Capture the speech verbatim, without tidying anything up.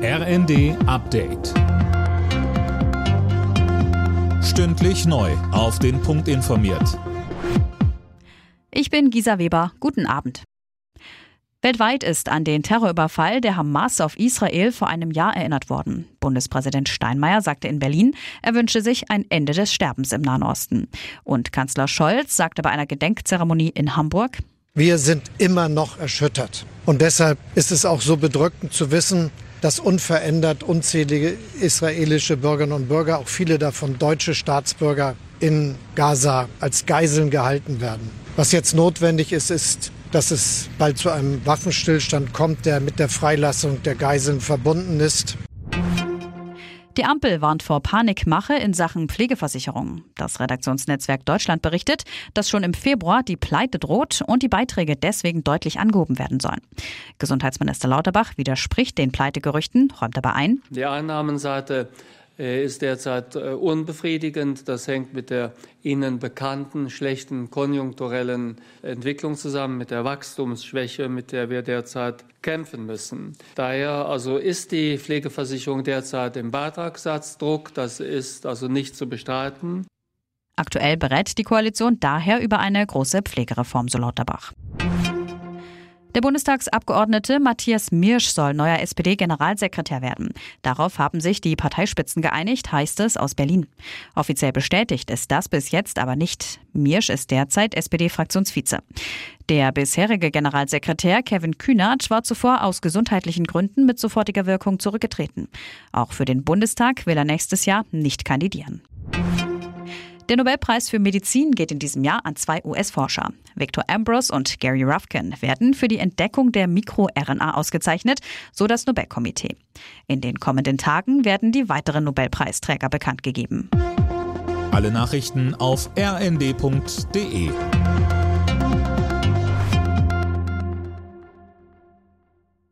R N D Update. Stündlich neu auf den Punkt informiert. Ich bin Gisa Weber. Guten Abend. Weltweit ist an den Terrorüberfall der Hamas auf Israel vor einem Jahr erinnert worden. Bundespräsident Steinmeier sagte in Berlin, er wünsche sich ein Ende des Sterbens im Nahen Osten. Und Kanzler Scholz sagte bei einer Gedenkzeremonie in Hamburg: Wir sind immer noch erschüttert. Und deshalb ist es auch so bedrückend zu wissen, dass unverändert unzählige israelische Bürgerinnen und Bürger, auch viele davon deutsche Staatsbürger, in Gaza als Geiseln gehalten werden. Was jetzt notwendig ist, ist, dass es bald zu einem Waffenstillstand kommt, der mit der Freilassung der Geiseln verbunden ist. Die Ampel warnt vor Panikmache in Sachen Pflegeversicherung. Das Redaktionsnetzwerk Deutschland berichtet, dass schon im Februar die Pleite droht und die Beiträge deswegen deutlich angehoben werden sollen. Gesundheitsminister Lauterbach widerspricht den Pleitegerüchten, räumt aber ein: Die Einnahmenseite ist derzeit unbefriedigend. Das hängt mit der Ihnen bekannten schlechten konjunkturellen Entwicklung zusammen, mit der Wachstumsschwäche, mit der wir derzeit kämpfen müssen. Daher also ist die Pflegeversicherung derzeit im Beitragssatzdruck. Das ist also nicht zu bestreiten. Aktuell berät die Koalition daher über eine große Pflegereform, so Lauterbach. Der Bundestagsabgeordnete Matthias Miersch soll neuer S P D-Generalsekretär werden. Darauf haben sich die Parteispitzen geeinigt, heißt es aus Berlin. Offiziell bestätigt ist das bis jetzt aber nicht. Miersch ist derzeit S P D-Fraktionsvize. Der bisherige Generalsekretär Kevin Kühnert war zuvor aus gesundheitlichen Gründen mit sofortiger Wirkung zurückgetreten. Auch für den Bundestag will er nächstes Jahr nicht kandidieren. Der Nobelpreis für Medizin geht in diesem Jahr an zwei U S-Forscher. Victor Ambros und Gary Ruvkun werden für die Entdeckung der MikroRNA ausgezeichnet, so das Nobelkomitee. In den kommenden Tagen werden die weiteren Nobelpreisträger bekannt gegeben. Alle Nachrichten auf r n d punkt d e.